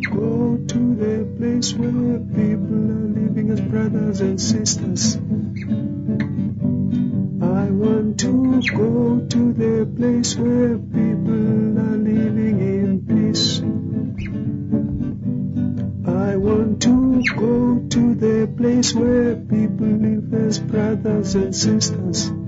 go to the place where people are living as brothers and sisters. I want to go to the place where people are living in peace. I want to go to the place where people live as brothers and sisters.